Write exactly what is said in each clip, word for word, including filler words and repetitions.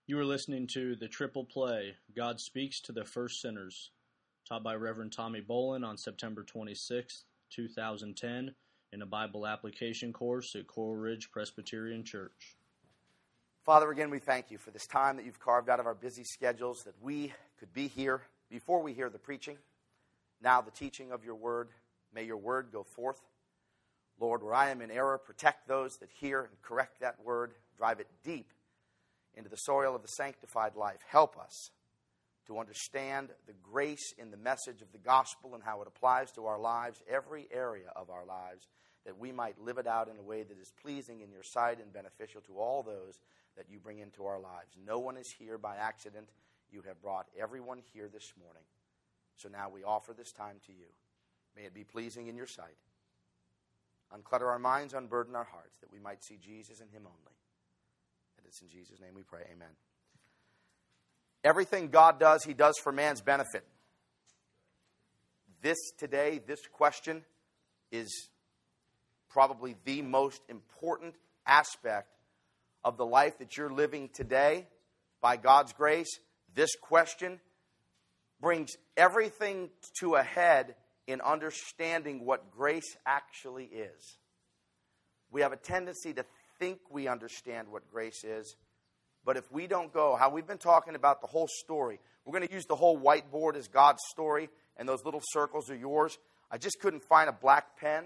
You are listening to The Triple Play, God Speaks to the First Sinners, taught by Reverend Tommy Bolin on September twenty-sixth, two thousand ten, in a Bible application course at Coral Ridge Presbyterian Church. Father, again, we thank you for this time that you've carved out of our busy schedules, that we could be here before we hear the preaching, now the teaching of your word. May your word go forth. Lord, where I am in error, protect those that hear and correct that word, drive it deep into the soil of the sanctified life. Help us to understand the grace in the message of the gospel and how it applies to our lives, every area of our lives, that we might live it out in a way that is pleasing in your sight and beneficial to all those that you bring into our lives. No one is here by accident. You have brought everyone here this morning. So now we offer this time to you. May it be pleasing in your sight. Unclutter our minds, unburden our hearts, that we might see Jesus and him only. And it's in Jesus' name we pray. Amen. Everything God does, he does for man's benefit. This today, this question is probably the most important aspect of the life that you're living today. By God's grace, this question brings everything to a head in understanding what grace actually is. We have a tendency to think we understand what grace is, but if we don't go, how we've been talking about the whole story, we're going to use the whole whiteboard as God's story, and those little circles are yours. I just couldn't find a black pen.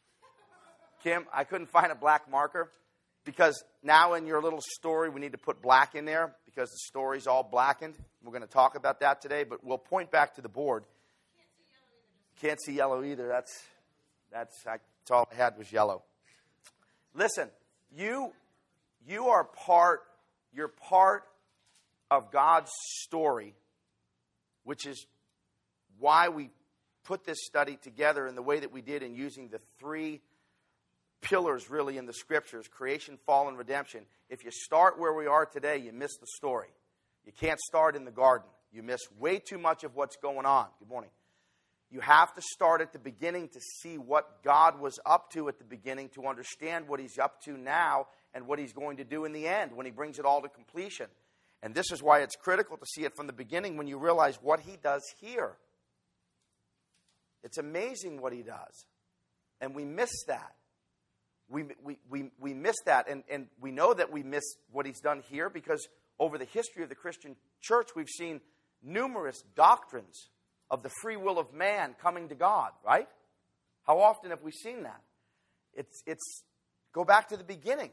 Kim, I couldn't find a black marker, because now in your little story, we need to put black in there, because the story's all blackened. We're going to talk about that today, but we'll point back to the board. Can't see yellow either. That's, that's, that's all I had was yellow. Listen, you, you are part, you're part of God's story, which is why we put this study together in the way that we did in using the three pillars really in the scriptures, creation, fall, and redemption. If you start where we are today, you miss the story. You can't start in the garden. You miss way too much of what's going on. Good morning. You have to start at the beginning to see what God was up to at the beginning, to understand what he's up to now and what he's going to do in the end when he brings it all to completion. And this is why it's critical to see it from the beginning when you realize what he does here. It's amazing what he does. And we miss that. We, we, we, we miss that. And, and we know that we miss what he's done here because over the history of the Christian church, we've seen numerous doctrines of the free will of man coming to God, right? How often have we seen that? It's, it's, go back to the beginning.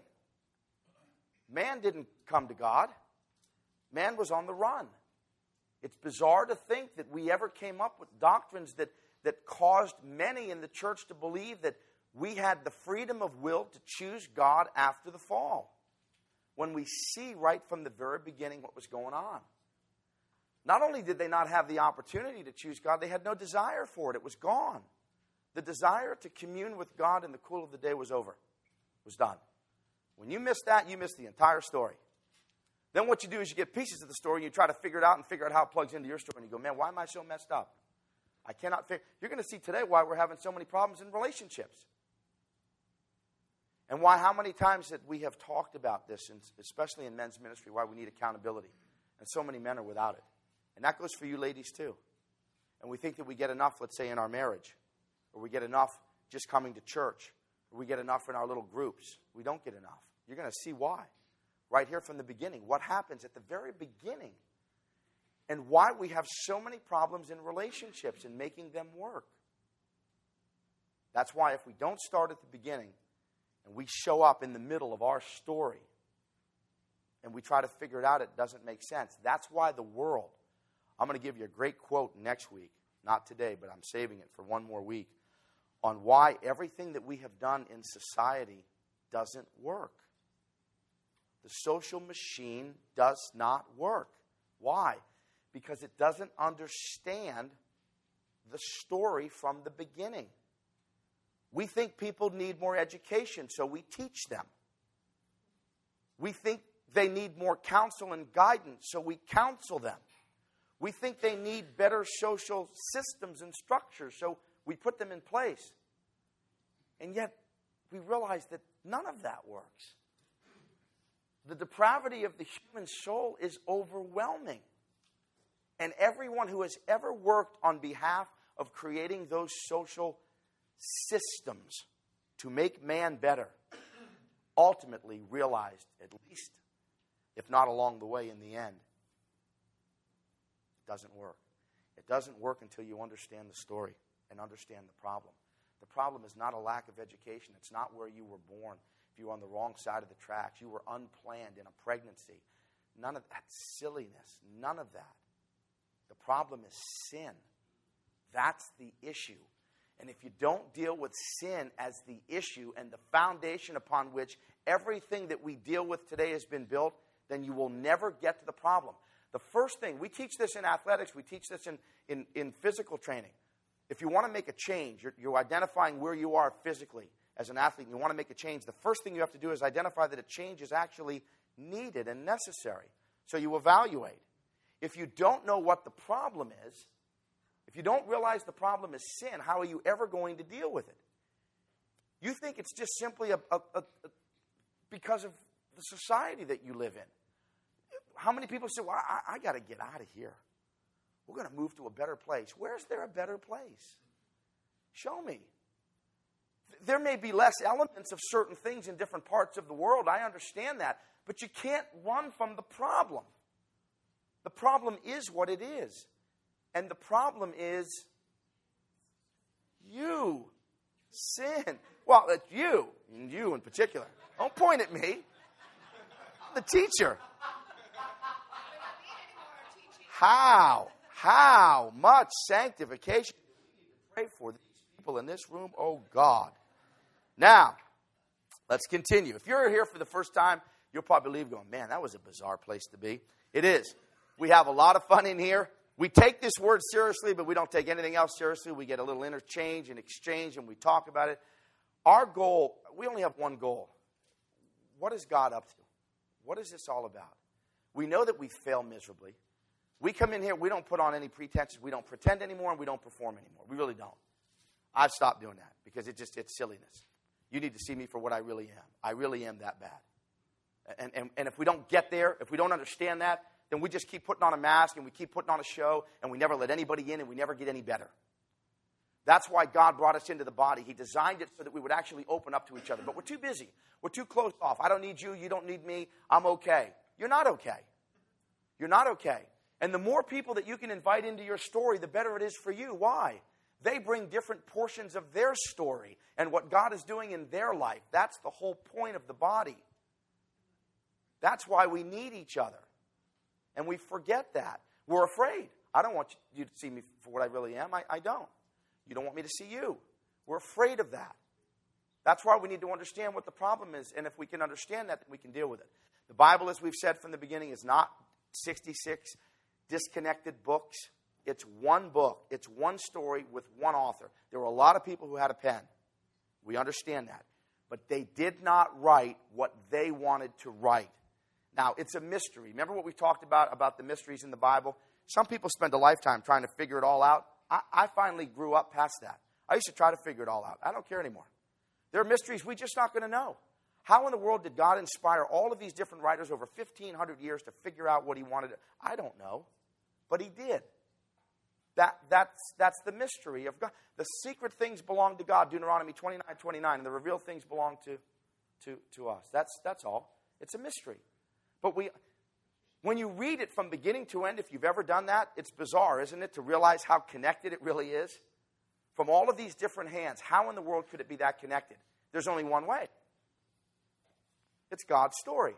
Man didn't come to God. Man was on the run. It's bizarre to think that we ever came up with doctrines that, that caused many in the church to believe that we had the freedom of will to choose God after the fall, when we see right from the very beginning what was going on. Not only did they not have the opportunity to choose God, they had no desire for it. It was gone. The desire to commune with God in the cool of the day was over. It was done. When you miss that, you miss the entire story. Then what you do is you get pieces of the story and you try to figure it out and figure out how it plugs into your story. And you go, man, why am I so messed up? I cannot figure. You're going to see today why we're having so many problems in relationships. And why, how many times that we have talked about this, and especially in men's ministry, why we need accountability. And so many men are without it. And that goes for you ladies too. And we think that we get enough, let's say, in our marriage. Or we get enough just coming to church. Or we get enough in our little groups. We don't get enough. You're going to see why. Right here from the beginning. What happens at the very beginning. And why we have so many problems in relationships and making them work. That's why if we don't start at the beginning, and we show up in the middle of our story, and we try to figure it out, it doesn't make sense. That's why the world, I'm going to give you a great quote next week, not today, but I'm saving it for one more week, on why everything that we have done in society doesn't work. The social machine does not work. Why? Because it doesn't understand the story from the beginning. We think people need more education, so we teach them. We think they need more counsel and guidance, so we counsel them. We think they need better social systems and structures, so we put them in place. And yet, we realize that none of that works. The depravity of the human soul is overwhelming. And everyone who has ever worked on behalf of creating those social systems to make man better ultimately realized, at least, if not along the way in the end, it doesn't work. It doesn't work until you understand the story and understand the problem. The problem is not a lack of education. It's not where you were born. If you were on the wrong side of the tracks, you were unplanned in a pregnancy. None of that silliness. None of that. The problem is sin. That's the issue. And if you don't deal with sin as the issue and the foundation upon which everything that we deal with today has been built, then you will never get to the problem. The first thing, we teach this in athletics, we teach this in, in, in physical training. If you want to make a change, you're, you're identifying where you are physically as an athlete, and you want to make a change, the first thing you have to do is identify that a change is actually needed and necessary. So you evaluate. If you don't know what the problem is, if you don't realize the problem is sin, how are you ever going to deal with it? You think it's just simply a, a, a, a, because of the society that you live in. How many people say, well, I, I got to get out of here. We're going to move to a better place. Where's there a better place? Show me. There may be less elements of certain things in different parts of the world. I understand that. But you can't run from the problem. The problem is what it is. And the problem is you. Sin. Well, it's you. And you in particular. Don't point at me. I'm the teacher. How? How much sanctification do we need to pray for these people in this room? Oh, God. Now, let's continue. If you're here for the first time, you'll probably leave going, man, that was a bizarre place to be. It is. We have a lot of fun in here. We take this word seriously, but we don't take anything else seriously. We get a little interchange and exchange, and we talk about it. Our goal, we only have one goal. What is God up to? What is this all about? We know that we fail miserably. We come in here, we don't put on any pretenses. We don't pretend anymore, and we don't perform anymore. We really don't. I've stopped doing that because it just it's silliness. You need to see me for what I really am. I really am that bad. And, and, and if we don't get there, if we don't understand that, then we just keep putting on a mask and we keep putting on a show and we never let anybody in and we never get any better. That's why God brought us into the body. He designed it so that we would actually open up to each other. But we're too busy. We're too closed off. I don't need you. You don't need me. I'm okay. You're not okay. You're not okay. And the more people that you can invite into your story, the better it is for you. Why? They bring different portions of their story and what God is doing in their life. That's the whole point of the body. That's why we need each other. And we forget that. We're afraid. I don't want you to see me for what I really am. I, I don't. You don't want me to see you. We're afraid of that. That's why we need to understand what the problem is. And if we can understand that, then we can deal with it. The Bible, as we've said from the beginning, is not sixty-six disconnected books. It's one book. It's one story with one author. There were a lot of people who had a pen. We understand that. But they did not write what they wanted to write. Now, it's a mystery. Remember what we talked about, about the mysteries in the Bible? Some people spend a lifetime trying to figure it all out. I, I finally grew up past that. I used to try to figure it all out. I don't care anymore. There are mysteries we're just not going to know. How in the world did God inspire all of these different writers over fifteen hundred years to figure out what he wanted? I don't know. But he did. That, that's, that's the mystery of God. The secret things belong to God, Deuteronomy twenty-nine twenty-nine, and the revealed things belong to, to, to us. That's, that's all. It's a mystery. But we, when you read it from beginning to end, if you've ever done that, it's bizarre, isn't it, to realize how connected it really is? From all of these different hands, how in the world could it be that connected? There's only one way. It's God's story.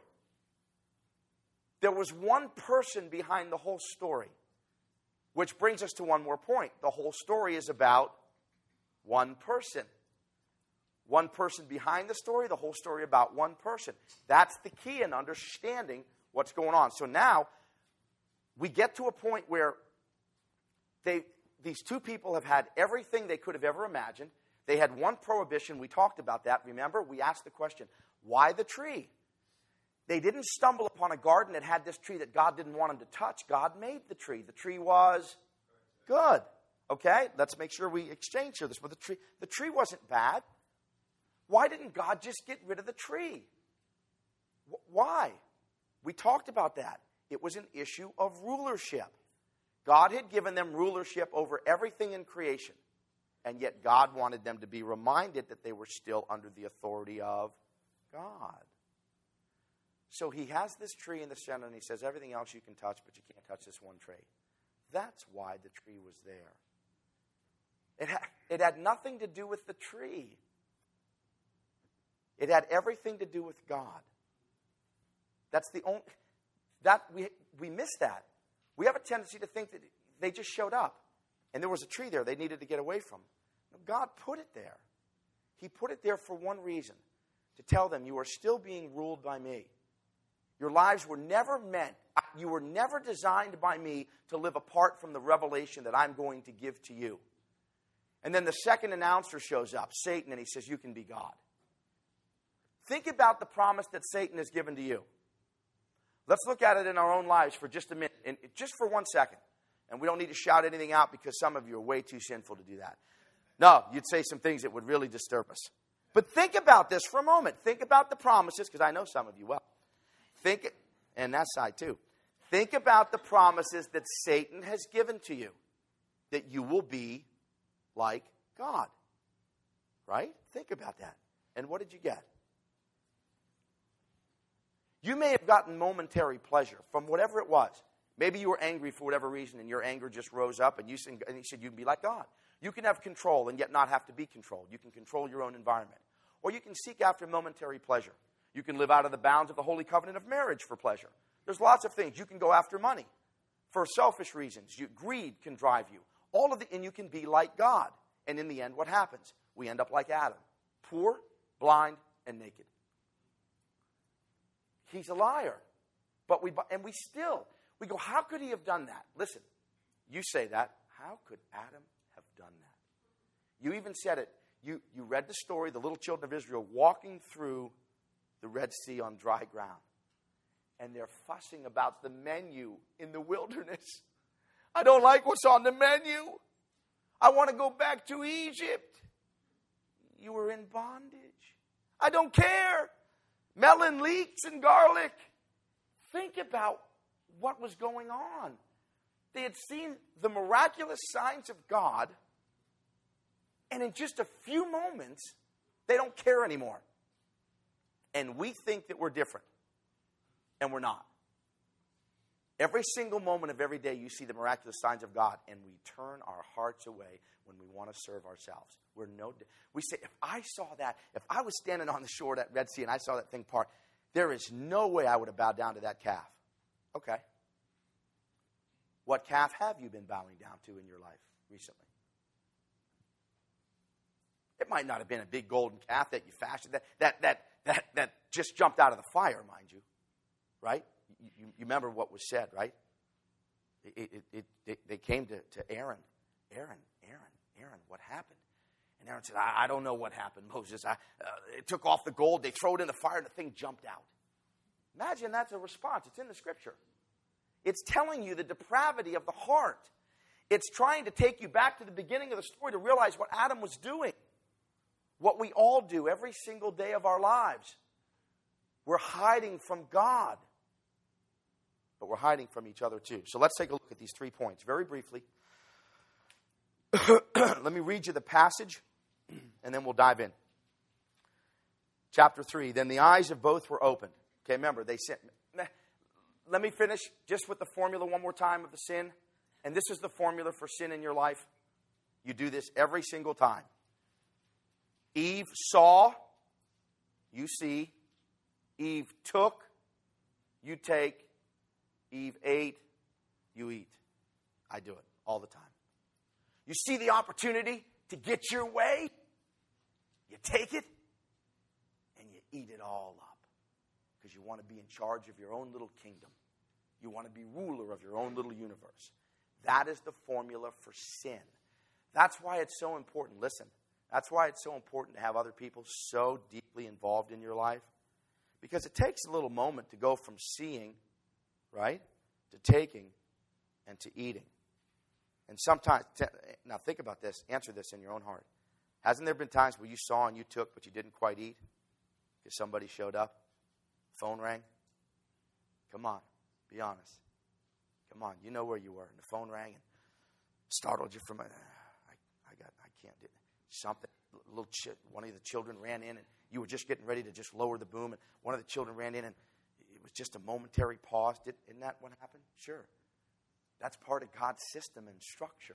There was one person behind the whole story, which brings us to one more point. The whole story is about one person. One person behind the story, the whole story about one person. That's the key in understanding what's going on. So now, we get to a point where they, these two people have had everything they could have ever imagined. They had one prohibition. We talked about that. Remember? We asked the question, why the tree? They didn't stumble upon a garden that had this tree that God didn't want them to touch. God made the tree. The tree was good. Okay? Let's make sure we exchange here this. But the tree, the tree wasn't bad. Why didn't God just get rid of the tree? Why? We talked about that. It was an issue of rulership. God had given them rulership over everything in creation. And yet God wanted them to be reminded that they were still under the authority of God. So he has this tree in the center, and he says, everything else you can touch, but you can't touch this one tree. That's why the tree was there. It had, it had nothing to do with the tree. It had everything to do with God. That's the only, that we, we miss that. We have a tendency to think that they just showed up, and there was a tree there they needed to get away from. No, God put it there. He put it there for one reason, to tell them you are still being ruled by me. Your lives were never meant, you were never designed by me to live apart from the revelation that I'm going to give to you. And then the second announcer shows up, Satan, and he says, you can be God. Think about the promise that Satan has given to you. Let's look at it in our own lives for just a minute, and just for one second. And we don't need to shout anything out because some of you are way too sinful to do that. No, you'd say some things that would really disturb us. But think about this for a moment. Think about the promises, because I know some of you well. Think, and that side too. Think about the promises that Satan has given to you. That you will be like God. Right? Think about that. And what did you get? You may have gotten momentary pleasure from whatever it was. Maybe you were angry for whatever reason, and your anger just rose up, and you said, and he said, you can be like God. You can have control and yet not have to be controlled. You can control your own environment. Or you can seek after momentary pleasure. You can live out of the bounds of the holy covenant of marriage for pleasure. There's lots of things. You can go after money for selfish reasons. You, greed can drive you. All of the, and you can be like God. And in the end, what happens? We end up like Adam. Poor, blind, and naked. He's a liar. But we, and we still, we go, how could he have done that? Listen, you say that. How could Adam have done that? You even said it. You, you read the story, the little children of Israel walking through the Red Sea on dry ground. And they're fussing about the menu in the wilderness. I don't like what's on the menu. I want to go back to Egypt. You were in bondage. I don't care. Melon, leeks, and garlic. Think about what was going on. They had seen the miraculous signs of God, and in just a few moments, they don't care anymore. And we think that we're different, and we're not. Every single moment of every day, you see the miraculous signs of God, and we turn our hearts away when we want to serve ourselves. We're no. We say, if I saw that, if I was standing on the shore of that Red Sea and I saw that thing part, there is no way I would have bowed down to that calf. Okay. What calf have you been bowing down to in your life recently? It might not have been a big golden calf that you fashioned, that that that that, that just jumped out of the fire, mind you. Right? You, you, you remember what was said, right? It, it, it, it, they came to, to Aaron. Aaron, Aaron, Aaron, what happened? And Aaron said, I, I don't know what happened, Moses. I, uh, it took off the gold. They threw it in the fire, and the thing jumped out. Imagine that's a response. It's in the Scripture. It's telling you the depravity of the heart. It's trying to take you back to the beginning of the story to realize what Adam was doing. What we all do every single day of our lives. We're hiding from God. But we're hiding from each other too. So let's take a look at these three points very briefly. Let me read you the passage, and then we'll dive in. Chapter three, then the eyes of both were opened. Okay, remember, they sinned. Let me finish just with the formula one more time of the sin. And this is the formula for sin in your life. You do this every single time. Eve saw, you see. Eve took, you take. Eve ate, you eat. I do it all the time. You see the opportunity to get your way, you take it, and you eat it all up. Because you want to be in charge of your own little kingdom. You want to be ruler of your own little universe. That is the formula for sin. That's why it's so important. Listen, that's why it's so important to have other people so deeply involved in your life. Because it takes a little moment to go from seeing, right, to taking and to eating. And sometimes, now think about this, answer this in your own heart. Hasn't there been times where you saw and you took, but you didn't quite eat? Because somebody showed up, phone rang, Come on. Be honest. Come on. You know where you were. And the phone rang and startled you from a, I, I got, I can't do it. Something. Little ch- one of the children ran in and you were just getting ready to just lower the boom. And one of the children ran in and it was just a momentary pause. Did, isn't that what happened? Sure. That's part of God's system and structure.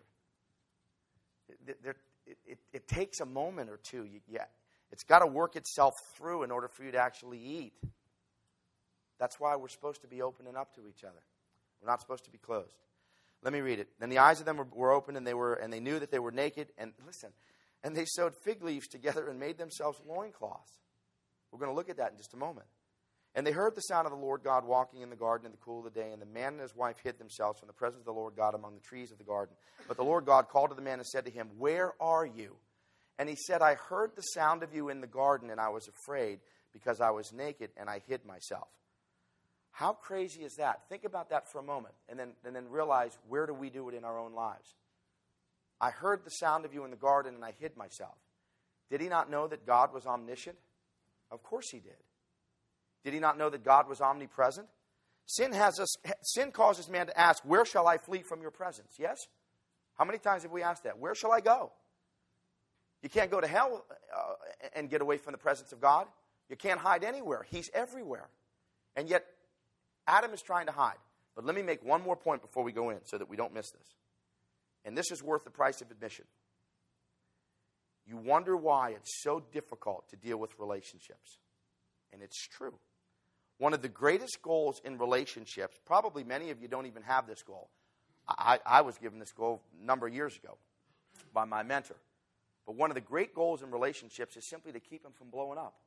It, it, it, it takes a moment or two. You, yeah, it's got to work itself through in order for you to actually eat. That's why we're supposed to be opening up to each other. We're not supposed to be closed. Let me read it. Then the eyes of them were, were opened, and they were, and they knew that they were naked. And listen, and they sewed fig leaves together and made themselves loincloths. We're going to look at that in just a moment. And they heard the sound of the Lord God walking in the garden in the cool of the day. And the man and his wife hid themselves from the presence of the Lord God among the trees of the garden. But the Lord God called to the man and said to him, "Where are you?" And he said, "I heard the sound of you in the garden, and I was afraid because I was naked and I hid myself." How crazy is that? Think about that for a moment, and then, and then realize, where do we do it in our own lives? I heard the sound of you in the garden, and I hid myself. Did he not know that God was omniscient? Of course he did. Did he not know that God was omnipresent? Sin has us. Sin causes man to ask, "Where shall I flee from your presence?" Yes? How many times have we asked that? Where shall I go? You can't go to hell uh, and get away from the presence of God. You can't hide anywhere. He's everywhere. And yet, Adam is trying to hide. But let me make one more point before we go in so that we don't miss this. And this is worth the price of admission. You wonder why it's so difficult to deal with relationships. And it's true. One of the greatest goals in relationships, probably many of you don't even have this goal. I, I was given this goal a number of years ago by my mentor. But one of the great goals in relationships is simply to keep them from blowing up.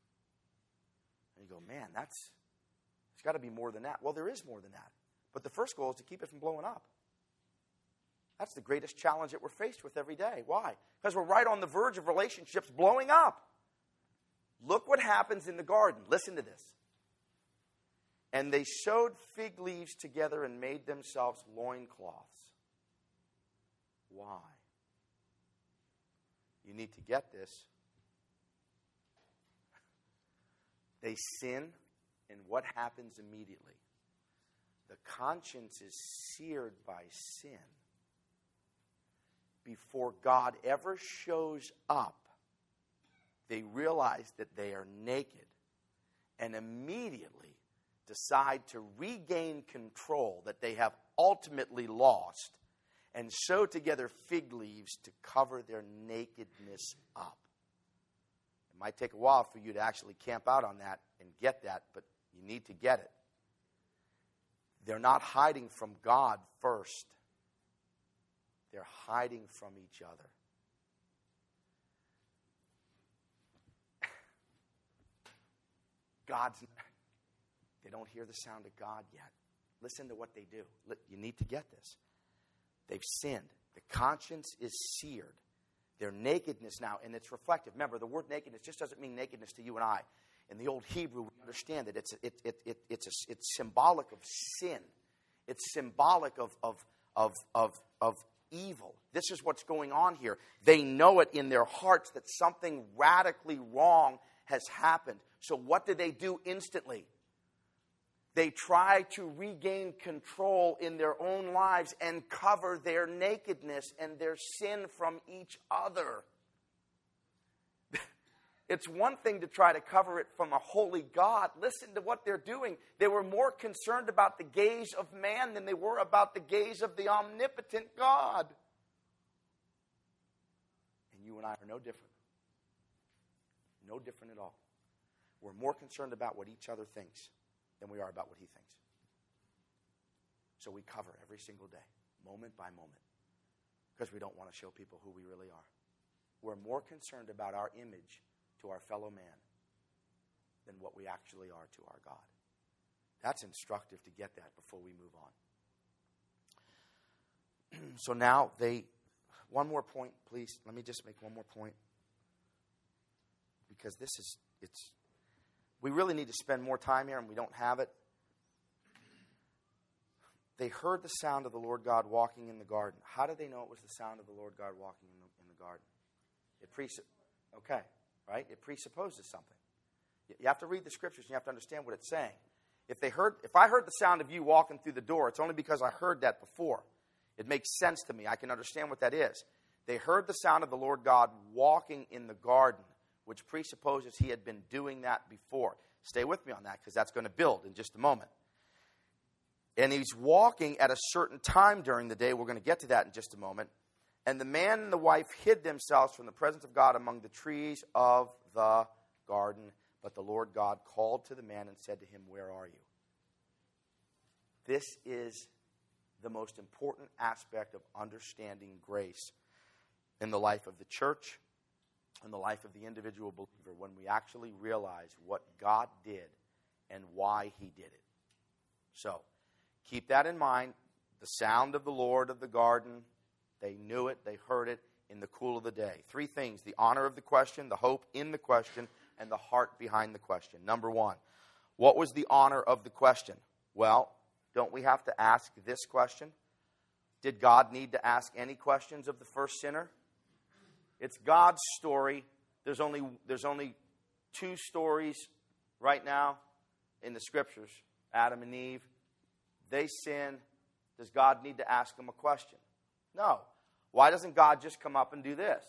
And you go, man, that's... It's got to be more than that. Well, there is more than that. But the first goal is to keep it from blowing up. That's the greatest challenge that we're faced with every day. Why? Because we're right on the verge of relationships blowing up. Look what happens in the garden. Listen to this. And they sewed fig leaves together and made themselves loincloths. Why? You need to get this. They sin. And what happens immediately? The conscience is seared by sin. Before God ever shows up, they realize that they are naked and immediately decide to regain control that they have ultimately lost and sew together fig leaves to cover their nakedness up. It might take a while for you to actually camp out on that and get that, but you need to get it. They're not hiding from God first. They're hiding from each other. God's, they don't hear the sound of God yet. Listen to what they do. You need to get this. They've sinned. The conscience is seared. Their nakedness now, and it's reflective. Remember, the word nakedness just doesn't mean nakedness to you and I. In the old Hebrew, we understand that it's it, it, it, it's a, it's symbolic of sin. It's symbolic of, of, of, of, of evil. This is what's going on here. They know it in their hearts that something radically wrong has happened. So what do they do instantly? They try to regain control in their own lives and cover their nakedness and their sin from each other. It's one thing to try to cover it from a holy God. Listen to what they're doing. They were more concerned about the gaze of man than they were about the gaze of the omnipotent God. And you and I are no different. No different at all. We're more concerned about what each other thinks than we are about what he thinks. So we cover every single day, moment by moment, because we don't want to show people who we really are. We're more concerned about our image to our fellow man than what we actually are to our God. That's instructive to get that before we move on. So now they, one more point, please. Let me just make one more point. Because this is, it's, we really need to spend more time here and we don't have it. They heard the sound of the Lord God walking in the garden. How did they know it was the sound of the Lord God walking in the, in the garden? It presupposes, okay, right? It presupposes something. You have to read the scriptures and you have to understand what it's saying. If they heard, if I heard the sound of you walking through the door, it's only because I heard that before. It makes sense to me. I can understand what that is. They heard the sound of the Lord God walking in the garden, which presupposes he had been doing that before. Stay with me on that, because that's going to build in just a moment. And he's walking at a certain time during the day. We're going to get to that in just a moment. And the man and the wife hid themselves from the presence of God among the trees of the garden. But the Lord God called to the man and said to him, where are you? This is the most important aspect of understanding grace in the life of the church, in the life of the individual believer, when we actually realize what God did and why he did it. So, keep that in mind. The sound of the Lord of the garden, they knew it, they heard it in the cool of the day. Three things: the honor of the question, the hope in the question, and the heart behind the question. Number one, what was the honor of the question? Well, don't we have to ask this question? Did God need to ask any questions of the first sinner? It's God's story. There's only, there's only two stories right now in the Scriptures. Adam and Eve. They sin. Does God need to ask them a question? No. Why doesn't God just come up and do this?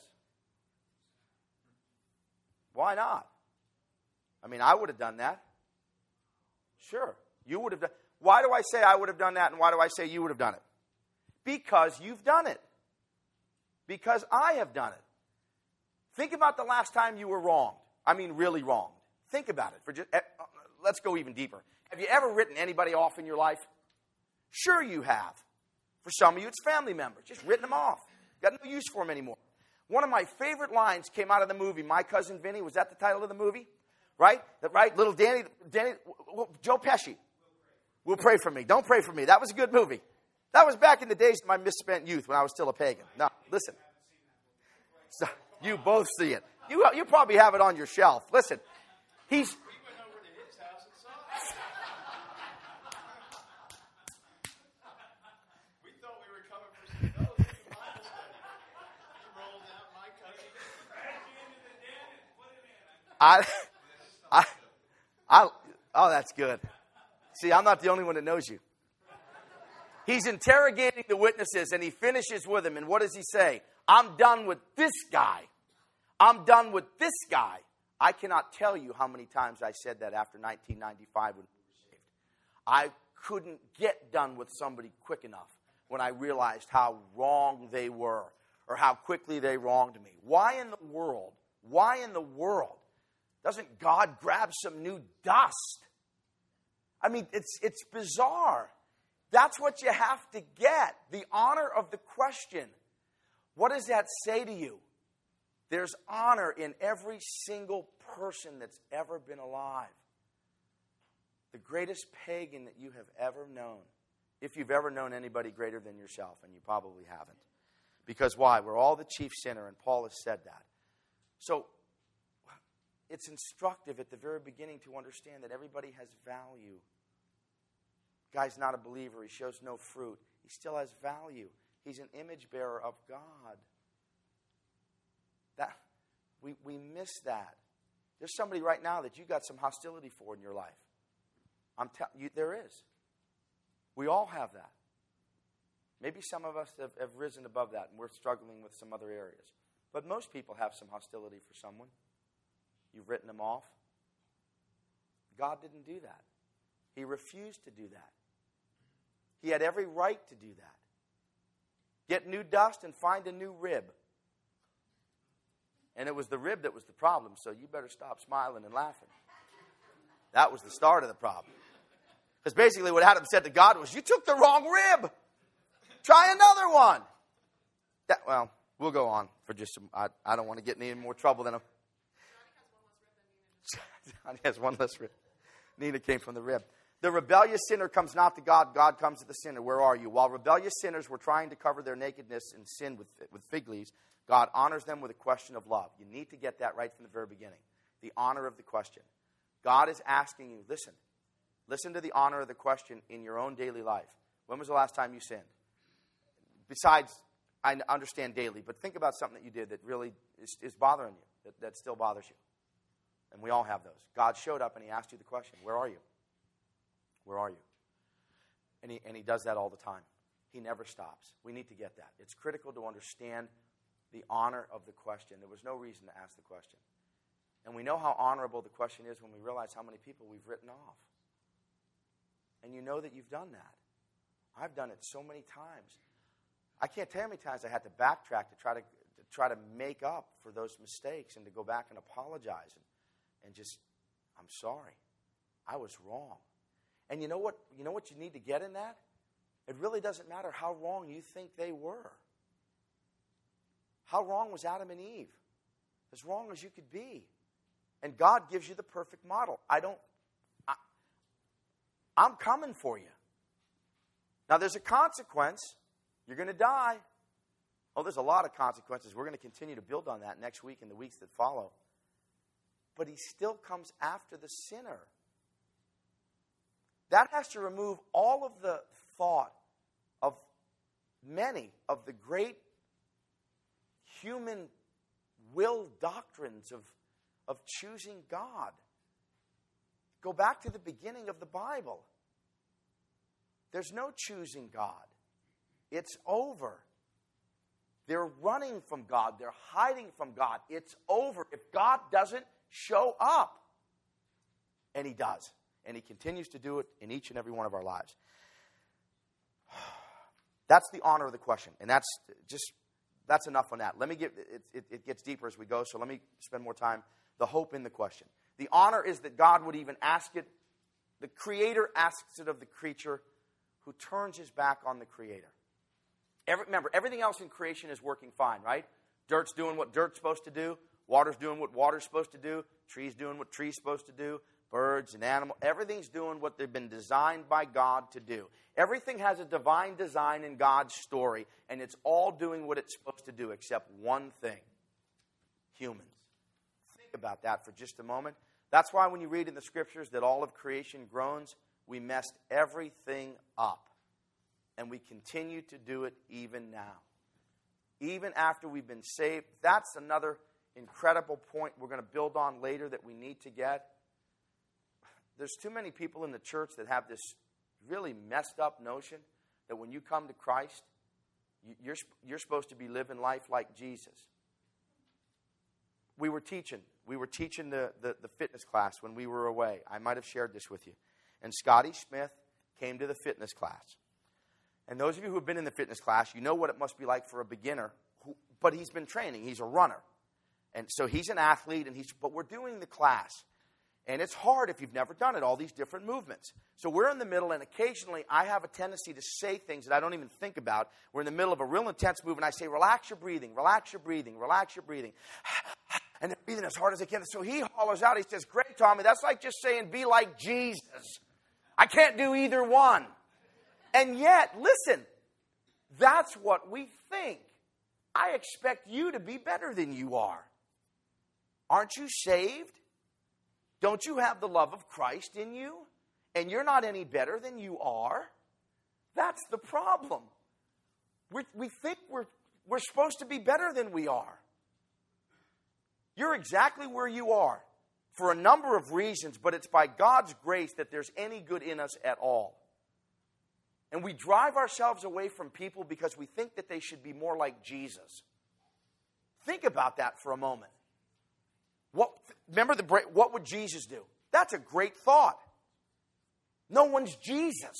Why not? I mean, I would have done that. Sure. You would have done. Why do I say I would have done that, and why do I say you would have done it? Because you've done it. Because I have done it. Think about the last time you were wronged. I mean, really wronged. Think about it. For just, let's go even deeper. Have you ever written anybody off in your life? Sure you have. For some of you, it's family members. Just written them off. Got no use for them anymore. One of my favorite lines came out of the movie, My Cousin Vinny. Was that the title of the movie? Right? That right? Little Danny, Danny, Joe Pesci. Will pray for me. Don't pray for me. That was a good movie. That was back in the days of my misspent youth when I was still a pagan. Now, listen. So, you both see it. You, you probably have it on your shelf. Listen. He's... We went over to his house and saw it. We thought we were coming for some notes in the Bible study. He rolled out My Cousin. I... I... I... Oh, that's good. See, I'm not the only one that knows you. He's interrogating the witnesses, and he finishes with them. And what does he say? I'm done with this guy. I'm done with this guy. I cannot tell you how many times I said that after nineteen ninety-five when we were saved. I couldn't get done with somebody quick enough when I realized how wrong they were or how quickly they wronged me. Why in the world, why in the world doesn't God grab some new dust? I mean, it's it's bizarre. That's what you have to get. The honor of the question. What does that say to you? There's honor in every single person that's ever been alive. The greatest pagan that you have ever known. If you've ever known anybody greater than yourself, and you probably haven't. Because why? We're all the chief sinner, and Paul has said that. So, it's instructive at the very beginning to understand that everybody has value. Guy's not a believer. He shows no fruit. He still has value. He's an image bearer of God. That we, we miss that. There's somebody right now that you got some hostility for in your life. I'm telling you, there is. We all have that. Maybe some of us have, have risen above that, and we're struggling with some other areas. But most people have some hostility for someone. You've written them off. God didn't do that. He refused to do that. He had every right to do that. Get new dust and find a new rib. And it was the rib that was the problem, so you better stop smiling and laughing. That was the start of the problem. Because basically what Adam said to God was, you took the wrong rib. Try another one. That, well, we'll go on for just some, I, I don't want to get in any more trouble than a... Johnny has one less rib. Nina came from the rib. The rebellious sinner comes not to God. God comes to the sinner. Where are you? While rebellious sinners were trying to cover their nakedness and sin with, with fig leaves, God honors them with a question of love. You need to get that right from the very beginning. The honor of the question. God is asking you, listen. Listen to the honor of the question in your own daily life. When was the last time you sinned? Besides, I understand daily, but think about something that you did that really is, is bothering you, that, that still bothers you. And we all have those. God showed up and he asked you the question, where are you? Where are you? And he, and he does that all the time. He never stops. We need to get that. It's critical to understand the honor of the question. There was no reason to ask the question. And we know how honorable the question is when we realize how many people we've written off. And you know that you've done that. I've done it so many times. I can't tell you how many times I had to backtrack to try to, to try to make up for those mistakes and to go back and apologize and, and just, I'm sorry. I was wrong. And you know what, you know what you need to get in that? It really doesn't matter how wrong you think they were. How wrong was Adam and Eve? As wrong as you could be. And God gives you the perfect model. I don't, I, I'm coming for you. Now there's a consequence. You're going to die. Oh, there's a lot of consequences. We're going to continue to build on that next week and the weeks that follow. But he still comes after the sinner. That has to remove all of the thought of many of the great human will doctrines of, of choosing God. Go back to the beginning of the Bible. There's no choosing God. It's over. They're running from God. They're hiding from God. It's over if God doesn't show up. And he does. And he continues to do it in each and every one of our lives. That's the honor of the question. And that's just, that's enough on that. Let me get, it, it, it gets deeper as we go, so let me spend more time. The hope in the question. The honor is that God would even ask it. The Creator asks it of the creature who turns his back on the Creator. Every, remember, everything else in creation is working fine, right? Dirt's doing what dirt's supposed to do. Water's doing what water's supposed to do. Tree's doing what tree's supposed to do. Birds and animals, everything's doing what they've been designed by God to do. Everything has a divine design in God's story, and it's all doing what it's supposed to do except one thing. Humans. Think about that for just a moment. That's why when you read in the scriptures that all of creation groans, we messed everything up. And we continue to do it even now. Even after we've been saved. That's another incredible point we're going to build on later that we need to get. There's too many people in the church that have this really messed up notion that when you come to Christ, you're, you're supposed to be living life like Jesus. We were teaching. We were teaching the, the, the fitness class when we were away. I might have shared this with you. And Scotty Smith came to the fitness class. And those of you who have been in the fitness class, you know what it must be like for a beginner. Who, but he's been training. He's a runner. And so he's an athlete. And he's. But we're doing the class. And it's hard if you've never done it, all these different movements. So we're in the middle, and occasionally I have a tendency to say things that I don't even think about. We're in the middle of a real intense move, and I say, relax your breathing, relax your breathing, relax your breathing. And then breathing as hard as I can. So he hollers out, he says, great, Tommy, that's like just saying be like Jesus. I can't do either one. And yet, listen, that's what we think. I expect you to be better than you are. Aren't you saved? Don't you have the love of Christ in you? And you're not any better than you are? That's the problem. We're, we think we're, we're supposed to be better than we are. You're exactly where you are for a number of reasons, but it's by God's grace that there's any good in us at all. And we drive ourselves away from people because we think that they should be more like Jesus. Think about that for a moment. What, remember, the what would Jesus do? That's a great thought. No one's Jesus.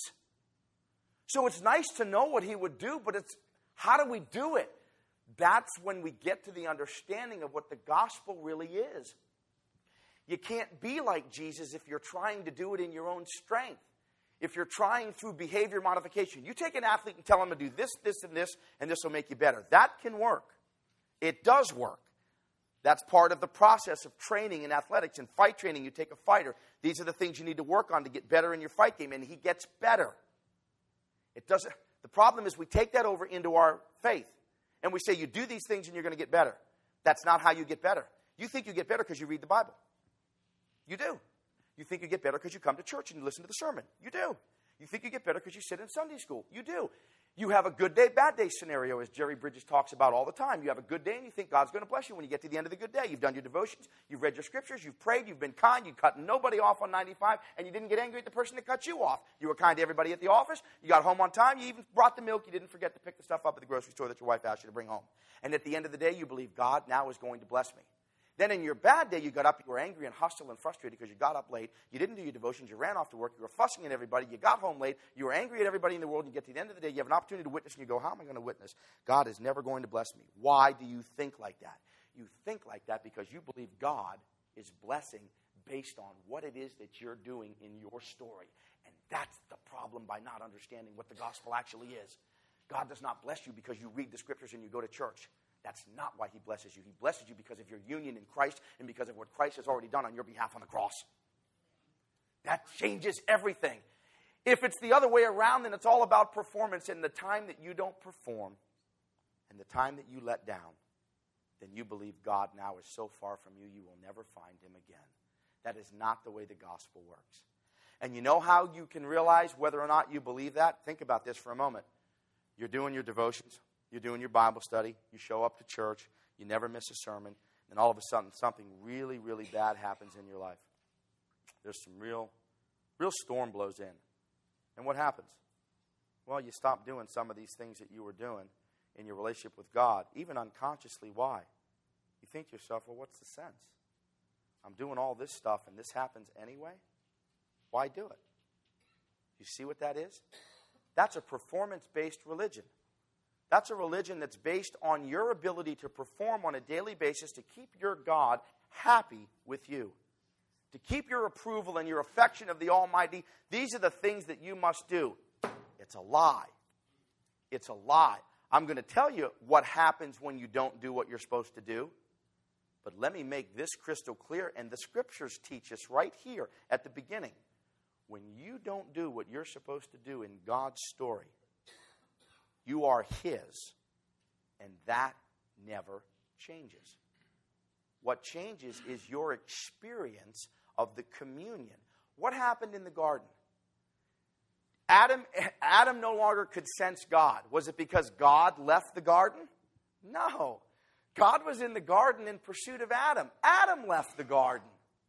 So it's nice to know what he would do, but it's how do we do it? That's when we get to the understanding of what the gospel really is. You can't be like Jesus if you're trying to do it in your own strength. If you're trying through behavior modification. You take an athlete and tell him to do this, this, and this, and this will make you better. That can work. It does work. That's part of the process of training in athletics. In fight training, you take a fighter. These are the things you need to work on to get better in your fight game, and he gets better. It doesn't. The problem is we take that over into our faith, and we say, you do these things and you're going to get better. That's not how you get better. You think you get better because you read the Bible. You do. You think you get better because you come to church and you listen to the sermon. You do. You think you get better because you sit in Sunday school. You do. You have a good day, bad day scenario, as Jerry Bridges talks about all the time. You have a good day and you think God's going to bless you when you get to the end of the good day. You've done your devotions, you've read your scriptures, you've prayed, you've been kind, you cut nobody off on ninety-five, and you didn't get angry at the person that cut you off. You were kind to everybody at the office, you got home on time, you even brought the milk, you didn't forget to pick the stuff up at the grocery store that your wife asked you to bring home. And at the end of the day, you believe God now is going to bless me. Then in your bad day, you got up, you were angry and hostile and frustrated because you got up late, you didn't do your devotions, you ran off to work, you were fussing at everybody, you got home late, you were angry at everybody in the world, and you get to the end of the day, you have an opportunity to witness, and you go, how am I going to witness? God is never going to bless me. Why do you think like that? You think like that because you believe God is blessing based on what it is that you're doing in your story. And that's the problem by not understanding what the gospel actually is. God does not bless you because you read the scriptures and you go to church. That's not why he blesses you. He blesses you because of your union in Christ and because of what Christ has already done on your behalf on the cross. That changes everything. If it's the other way around, then it's all about performance. And the time that you don't perform and the time that you let down, then you believe God now is so far from you, you will never find him again. That is not the way the gospel works. And you know how you can realize whether or not you believe that? Think about this for a moment. You're doing your devotions. You're doing your Bible study. You show up to church. You never miss a sermon. And all of a sudden, something really, really bad happens in your life. There's some real, real storm blows in. And what happens? Well, you stop doing some of these things that you were doing in your relationship with God, even unconsciously. Why? You think to yourself, well, what's the sense? I'm doing all this stuff and this happens anyway? Why do it? You see what that is? That's a performance-based religion. That's a religion that's based on your ability to perform on a daily basis to keep your God happy with you. To keep your approval and your affection of the Almighty. These are the things that you must do. It's a lie. It's a lie. I'm going to tell you what happens when you don't do what you're supposed to do. But let me make this crystal clear, and the scriptures teach us right here at the beginning. When you don't do what you're supposed to do in God's story, you are his, and that never changes. What changes is your experience of the communion. What happened in the garden? Adam, Adam no longer could sense God. Was it because God left the garden? No. God was in the garden in pursuit of Adam. Adam left the garden.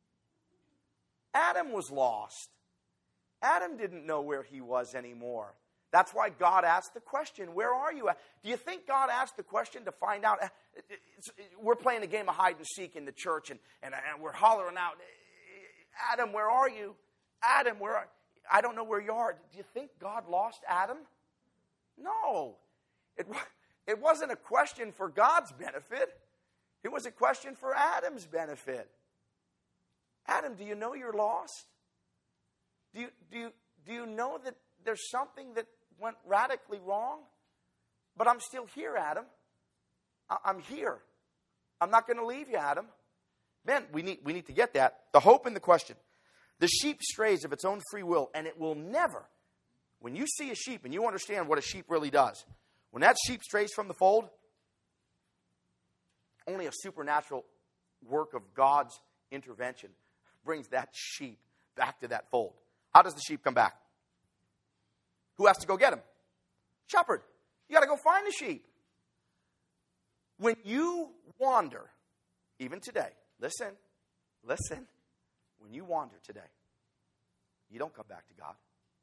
Adam was lost. Adam didn't know where he was anymore. That's why God asked the question, where are you at? Do you think God asked the question to find out? It's, we're playing a game of hide and seek in the church, and, and, and we're hollering out, Adam, where are you? Adam, where are you? I don't know where you are. Do you think God lost Adam? No. It, it wasn't a question for God's benefit. It was a question for Adam's benefit. Adam, do you know you're lost? Do you, do you, do you know that there's something that went radically wrong? But I'm still here, Adam. I, I'm here. I'm not going to leave you, Adam. Man, we need, we need to get that. The hope in the question. The sheep strays of its own free will, and it will never. When you see a sheep and you understand what a sheep really does, when that sheep strays from the fold, only a supernatural work of God's intervention brings that sheep back to that fold. How does the sheep come back? Who has to go get him? Shepherd. You got to go find the sheep. When you wander, even today, listen, listen, when you wander today, you don't come back to God.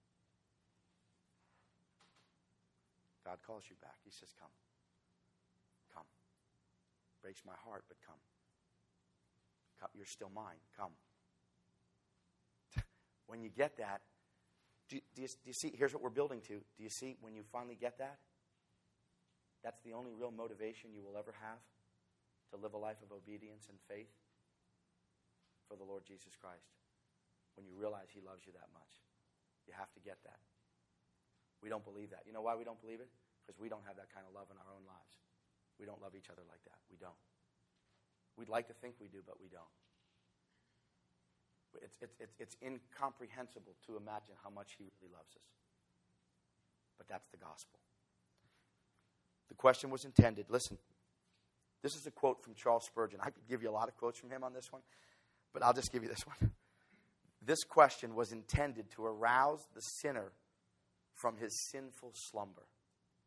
God calls you back. He says, come. Come. Breaks my heart, but come. Come. You're still mine. Come. When you get that, do you, do, you, do you see, here's what we're building to. Do you see when you finally get that? That's the only real motivation you will ever have to live a life of obedience and faith for the Lord Jesus Christ. When you realize he loves you that much. You have to get that. We don't believe that. You know why we don't believe it? Because we don't have that kind of love in our own lives. We don't love each other like that. We don't. We'd like to think we do, but we don't. It's, it's, it's, it's incomprehensible to imagine how much he really loves us. But that's the gospel. The question was intended. Listen, this is a quote from Charles Spurgeon. I could give you a lot of quotes from him on this one, but I'll just give you this one. This question was intended to arouse the sinner from his sinful slumber.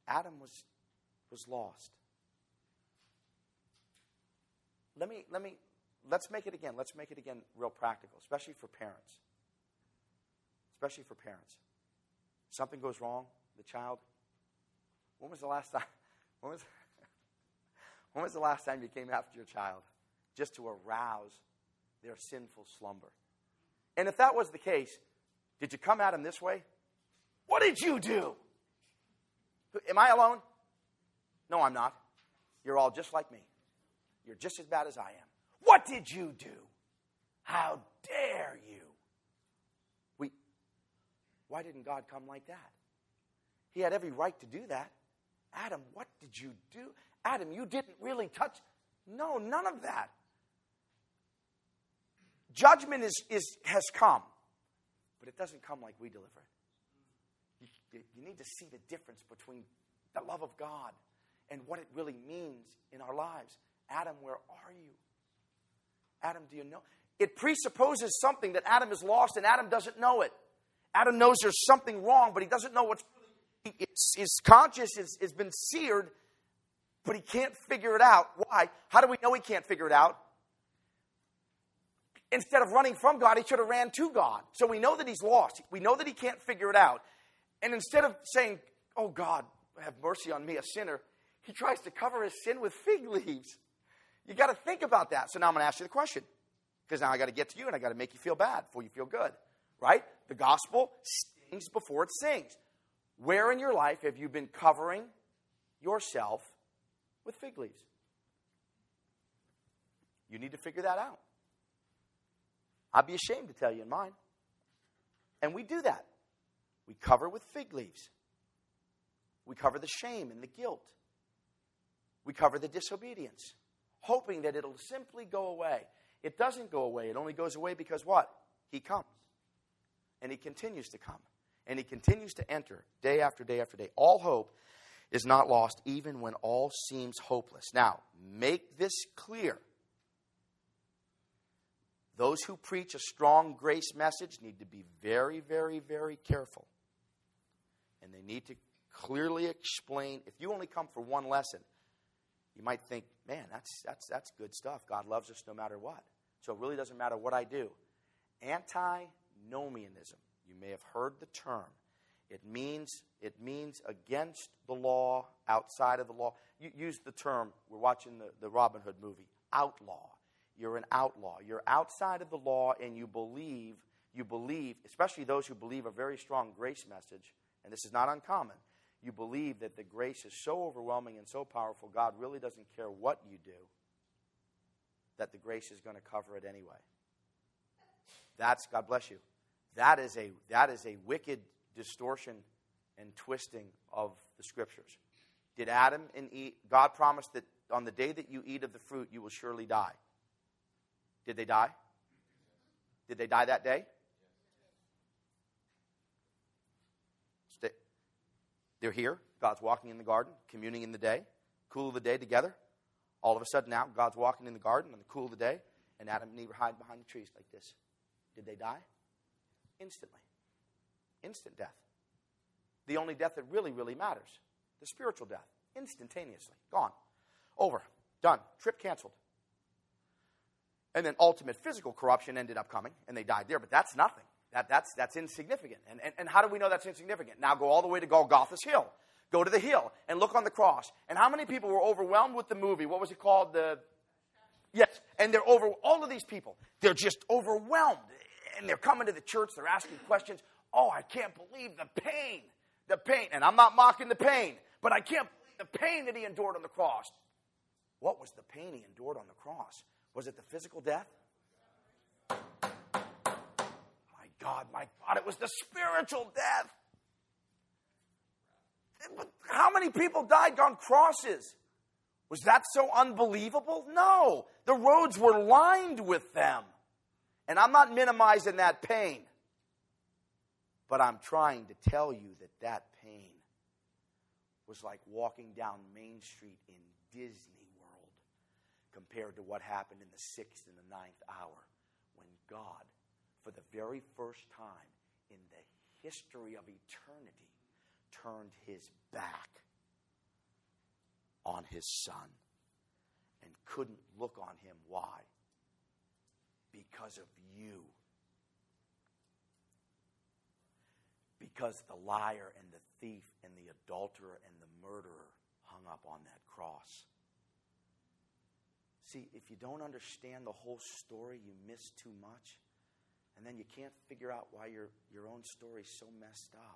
Adam was, was lost. Let me, let me, let's make it again. Let's make it again real practical, especially for parents. Especially for parents. Something goes wrong, the child. When was the last time? When was, when was the last time you came after your child just to arouse their sinful slumber? And if that was the case, did you come at him this way? What did you do? Am I alone? No, I'm not. You're all just like me. You're just as bad as I am. What did you do? How dare you? We, why didn't God come like that? He had every right to do that. Adam, what did you do? Adam, you didn't really touch. No, none of that. Judgment is, is, has come, but it doesn't come like we deliver it. You, you need to see the difference between the love of God and what it really means in our lives. Adam, where are you? Adam, do you know? It presupposes something that Adam is lost and Adam doesn't know it. Adam knows there's something wrong, but he doesn't know what's really. It's, his conscience has, has been seared, but he can't figure it out. Why? How do we know he can't figure it out? Instead of running from God, he should have ran to God. So we know that he's lost. We know that he can't figure it out. And instead of saying, oh God, have mercy on me, a sinner, he tries to cover his sin with fig leaves. You got to think about that. So now I'm going to ask you the question, because now I got to get to you and I got to make you feel bad before you feel good, right? The gospel stings before it sings. Where in your life have you been covering yourself with fig leaves? You need to figure that out. I'd be ashamed to tell you in mine. And we do that. We cover with fig leaves. We cover the shame and the guilt. We cover the disobedience, hoping that it'll simply go away. It doesn't go away. It only goes away because what? He comes. And he continues to come. And he continues to enter day after day after day. All hope is not lost, even when all seems hopeless. Now, make this clear. Those who preach a strong grace message need to be very, very, very careful. And they need to clearly explain. If you only come for one lesson, you might think, man, that's that's that's good stuff. God loves us no matter what. So it really doesn't matter what I do. Antinomianism. You may have heard the term. It means it means against the law, outside of the law. You use the term, we're watching the, the Robin Hood movie, outlaw. You're an outlaw. You're outside of the law and you believe, you believe, especially those who believe a very strong grace message, and this is not uncommon, you believe that the grace is so overwhelming and so powerful, God really doesn't care what you do, that the grace is going to cover it anyway. That's, God bless you, that is a that is a wicked distortion and twisting of the Scriptures. Did Adam and Eve, God promised that on the day that you eat of the fruit, you will surely die. Did they die? Did they die that day? Stay. They're here. God's walking in the garden, communing in the day, cool of the day together. All of a sudden now, God's walking in the garden in the cool of the day, and Adam and Eve are hiding behind the trees like this. Did they die? Instantly. Instant death. The only death that really, really matters. The spiritual death. Instantaneously. Gone. Over. Done. Trip canceled. And then ultimate physical corruption ended up coming, and they died there. But that's nothing. That, that's, that's insignificant. And, and, and how do we know that's insignificant? Now go all the way to Golgotha's hill. Go to the hill and look on the cross. And how many people were overwhelmed with the movie? What was it called? The Yes. And they're over, all of these people, they're just overwhelmed. And they're coming to the church. They're asking questions. Oh, I can't believe the pain. The pain. And I'm not mocking the pain. But I can't believe the pain that he endured on the cross. What was the pain he endured on the cross? Was it the physical death? My God, my God, it was the spiritual death. How many people died on crosses? Was that so unbelievable? No. The roads were lined with them. And I'm not minimizing that pain. But I'm trying to tell you that that pain was like walking down Main Street in Disney World compared to what happened in the sixth and the ninth hour when God, for the very first time in the history of eternity, turned his back on his Son and couldn't look on him. Why? Because of you. Because the liar and the thief and the adulterer and the murderer hung up on that cross. See, if you don't understand the whole story, you miss too much. And then you can't figure out why your, your own story is so messed up.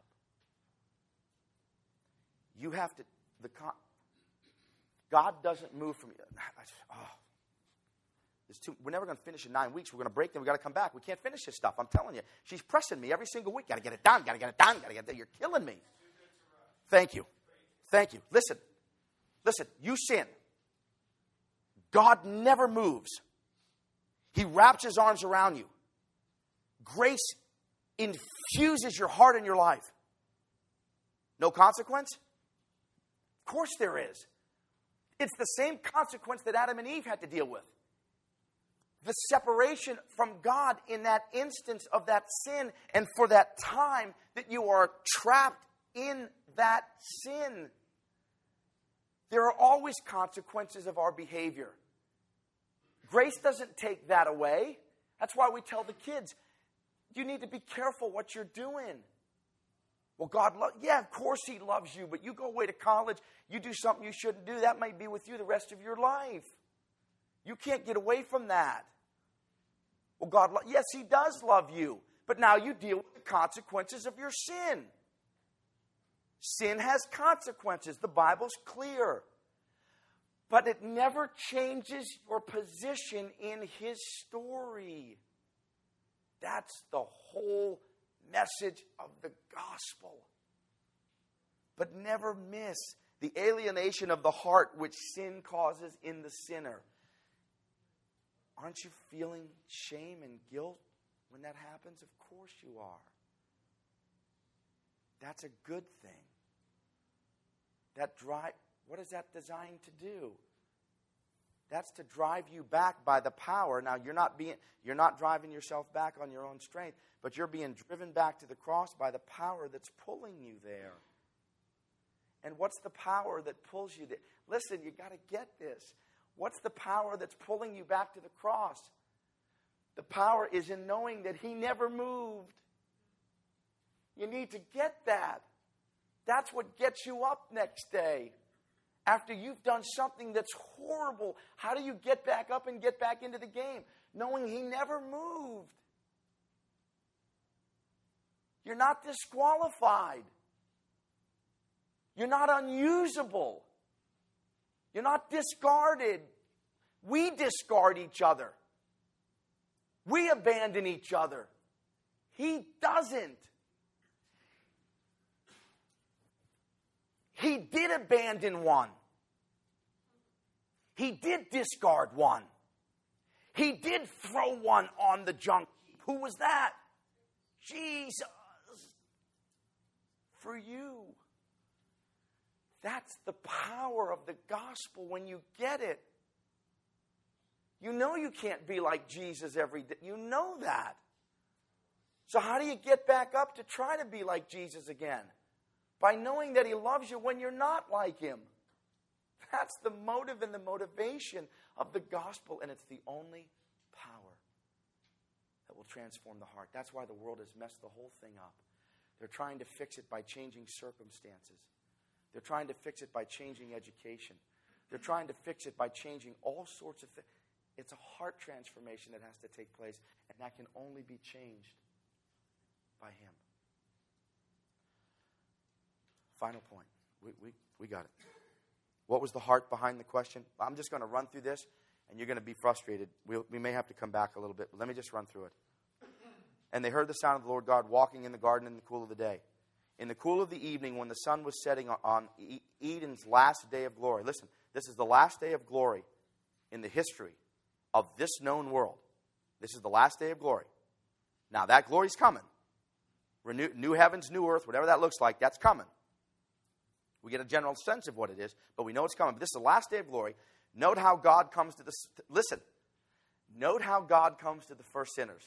You have to, the God doesn't move from you. Oh, it's too, we're never going to finish in nine weeks. We're going to break, then we've got to come back. We can't finish this stuff. I'm telling you. She's pressing me every single week. Got to get it done. Got to get it done. Got to get it done. You're killing me. Thank you. Thank you. Listen. Listen. You sin. God never moves. He wraps his arms around you. Grace infuses your heart and your life. No consequence? Of course there is. It's the same consequence that Adam and Eve had to deal with. The separation from God in that instance of that sin, and for that time that you are trapped in that sin. There are always consequences of our behavior. Grace doesn't take that away. That's why we tell the kids, you need to be careful what you're doing. Well, God, lo- yeah, of course He loves you, but you go away to college, you do something you shouldn't do, that might be with you the rest of your life. You can't get away from that. Well, God, lo- yes, He does love you, but now you deal with the consequences of your sin. Sin has consequences. The Bible's clear. But it never changes your position in His story. That's the whole message of the gospel. But never miss the alienation of the heart which sin causes in the sinner. Aren't you feeling shame and guilt when that happens? Of course you are. That's a good thing. That drive, what is that designed to do? That's to drive you back by the power. Now, you're not being, you're not driving yourself back on your own strength, but you're being driven back to the cross by the power that's pulling you there. And what's the power that pulls you there? Listen, you got to get this. What's the power that's pulling you back to the cross? The power is in knowing that He never moved. You need to get that. That's what gets you up next day. After you've done something that's horrible, how do you get back up and get back into the game? Knowing He never moved. You're not disqualified. You're not unusable. You're not discarded. We discard each other. We abandon each other. He doesn't. He did abandon one. He did discard one. He did throw one on the junk heap. Who was that? Jesus. For you. That's the power of the gospel when you get it. You know you can't be like Jesus every day. You know that. So how do you get back up to try to be like Jesus again? By knowing that He loves you when you're not like Him. That's the motive and the motivation of the gospel, and it's the only power that will transform the heart. That's why the world has messed the whole thing up. They're trying to fix it by changing circumstances. They're trying to fix it by changing education. They're trying to fix it by changing all sorts of things. It's a heart transformation that has to take place, and that can only be changed by Him. Final point. We, we, we got it. What was the heart behind the question? I'm just going to run through this, and you're going to be frustrated. We'll, we may have to come back a little bit, but let me just run through it. And they heard the sound of the Lord God walking in the garden in the cool of the day. In the cool of the evening, when the sun was setting on Eden's last day of glory. Listen, this is the last day of glory in the history of this known world. This is the last day of glory. Now, that glory's coming. Renew, new heavens, new earth, whatever that looks like, that's coming. We get a general sense of what it is, but we know it's coming. But this is the last day of glory. Note how God comes to the... Listen. Note how God comes to the first sinners.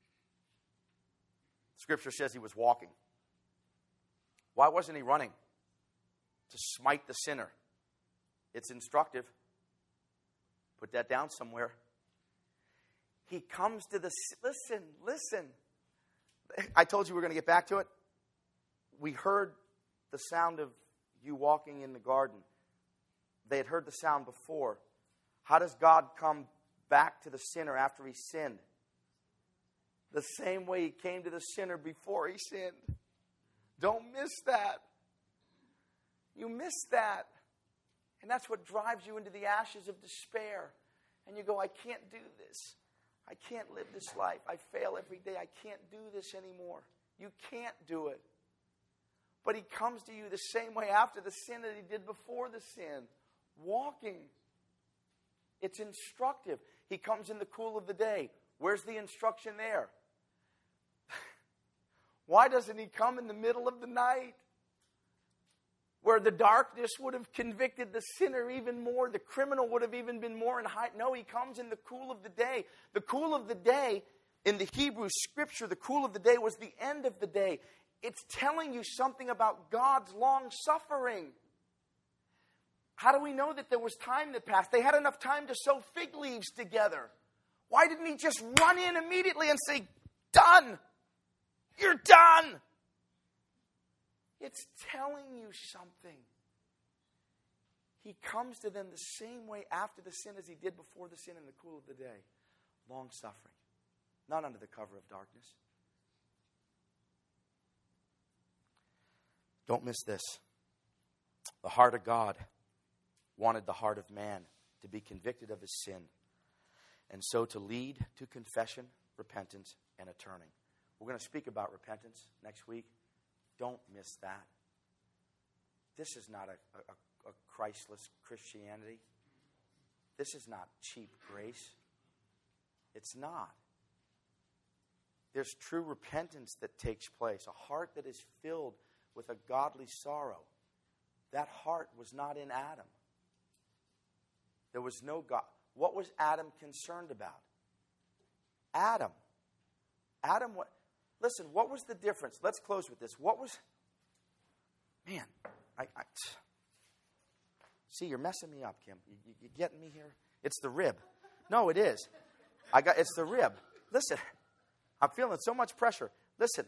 Scripture says He was walking. Why wasn't He running? To smite the sinner. It's instructive. Put that down somewhere. He comes to the, listen, listen. I told you we were going to get back to it. We heard the sound of you walking in the garden. They had heard the sound before. How does God come back to the sinner after he sinned? The same way he came to the sinner before he sinned. Don't miss that. You miss that. And that's what drives you into the ashes of despair. And you go, I can't do this. I can't live this life. I fail every day. I can't do this anymore. You can't do it. But he comes to you the same way after the sin that he did before the sin. Walking. It's instructive. He comes in the cool of the day. Where's the instruction there? Why doesn't he come in the middle of the night? Where the darkness would have convicted the sinner even more. The criminal would have even been more in height. No, he comes in the cool of the day. The cool of the day, in the Hebrew scripture, the cool of the day was the end of the day. It's telling you something about God's long suffering. How do we know that there was time that passed? They had enough time to sew fig leaves together. Why didn't he just run in immediately and say, done? You're done. It's telling you something. He comes to them the same way after the sin as he did before the sin in the cool of the day. Long suffering. Not under the cover of darkness. Don't miss this. The heart of God wanted the heart of man to be convicted of his sin, and so to lead to confession, repentance, and a turning. We're going to speak about repentance next week. Don't miss that. This is not a, a, a Christless Christianity. This is not cheap grace. It's not. There's true repentance that takes place, a heart that is filled with a godly sorrow. That heart was not in Adam. There was no God. What was Adam concerned about? Adam. Adam, what? Listen, what was the difference? Let's close with this. What was, man, I, I see, you're messing me up, Kim. You, you, you getting me here? It's the rib. No, it is. I got, it's the rib. Listen, I'm feeling so much pressure. Listen.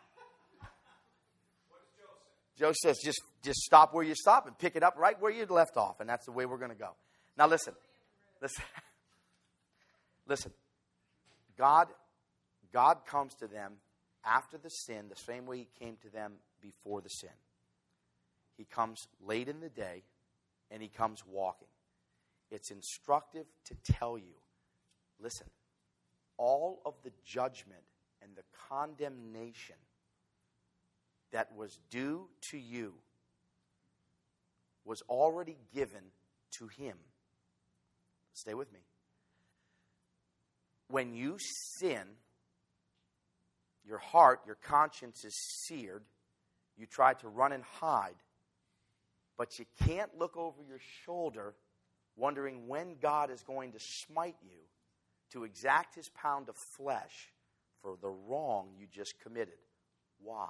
Joe says, just, just stop where you stop and pick it up right where you left off. And that's the way we're going to go. Now listen. Listen. Listen. God, God comes to them after the sin the same way he came to them before the sin. He comes late in the day and he comes walking. It's instructive to tell you, listen, all of the judgment and the condemnation that was due to you was already given to him. Stay with me. When you sin, your heart, your conscience is seared. You try to run and hide, but you can't look over your shoulder wondering when God is going to smite you to exact his pound of flesh for the wrong you just committed. Why?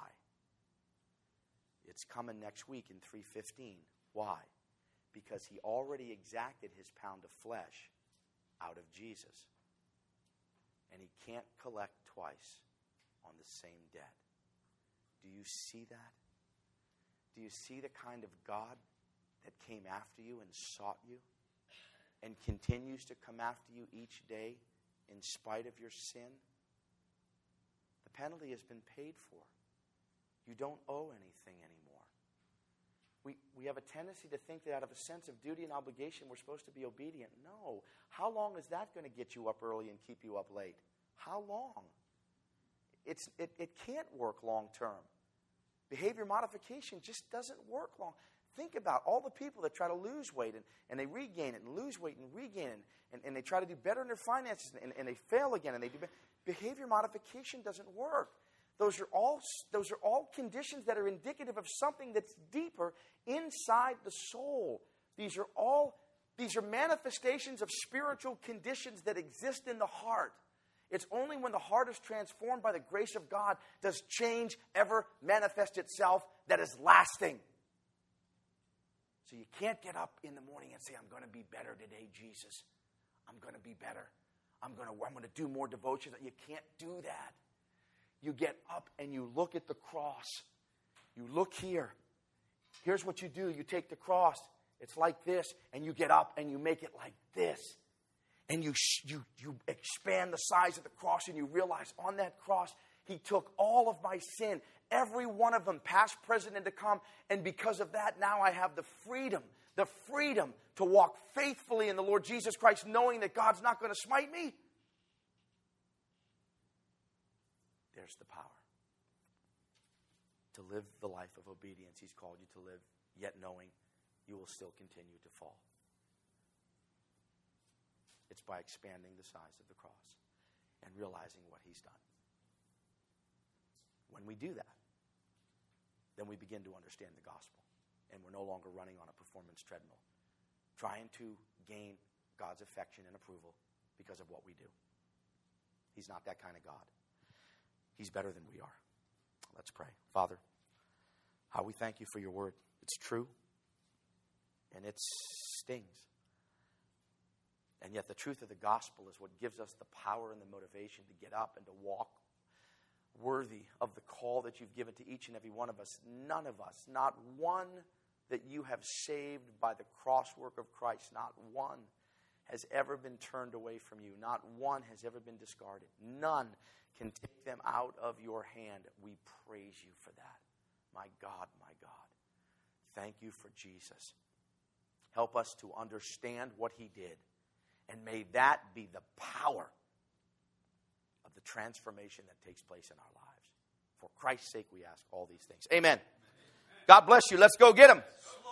It's coming next week in three fifteen. Why? Because he already exacted his pound of flesh out of Jesus. And he can't collect twice on the same debt. Do you see that? Do you see the kind of God that came after you and sought you and continues to come after you each day in spite of your sin? The penalty has been paid for. You don't owe anything anymore. We, we have a tendency to think that out of a sense of duty and obligation we're supposed to be obedient. No. How long is that going to get you up early and keep you up late? How long? It's, it, it can't work long term. Behavior modification just doesn't work long. Think about all the people that try to lose weight and, and they regain it and lose weight and regain it and, and they try to do better in their finances and, and they fail again and they do better. Behavior modification doesn't work. Those are all those are all conditions that are indicative of something that's deeper inside the soul. These are all these are manifestations of spiritual conditions that exist in the heart. It's only when the heart is transformed by the grace of God does change ever manifest itself that is lasting. So you can't get up in the morning and say, I'm going to be better today, Jesus. I'm going to be better. I'm going to, I'm going to do more devotions. You can't do that. You get up and you look at the cross. You look here. Here's what you do. You take the cross. It's like this. And you get up and you make it like this. And you, you, you expand the size of the cross and you realize on that cross, He took all of my sin, every one of them, past, present, and to come. And because of that, now I have the freedom, the freedom to walk faithfully in the Lord Jesus Christ, knowing that God's not going to smite me. There's the power. To live the life of obedience He's called you to live, yet knowing you will still continue to fall. It's by expanding the size of the cross and realizing what He's done. When we do that, then we begin to understand the gospel. And we're no longer running on a performance treadmill, trying to gain God's affection and approval because of what we do. He's not that kind of God. He's better than we are. Let's pray. Father, how we thank You for Your word. It's true, and it stings. And yet the truth of the gospel is what gives us the power and the motivation to get up and to walk worthy of the call that You've given to each and every one of us. None of us, not one that You have saved by the cross work of Christ, not one has ever been turned away from You. Not one has ever been discarded. None can take them out of Your hand. We praise You for that. My God, my God. Thank You for Jesus. Help us to understand what He did. And may that be the power of the transformation that takes place in our lives. For Christ's sake we ask all these things. Amen. God bless you. Let's go get Him.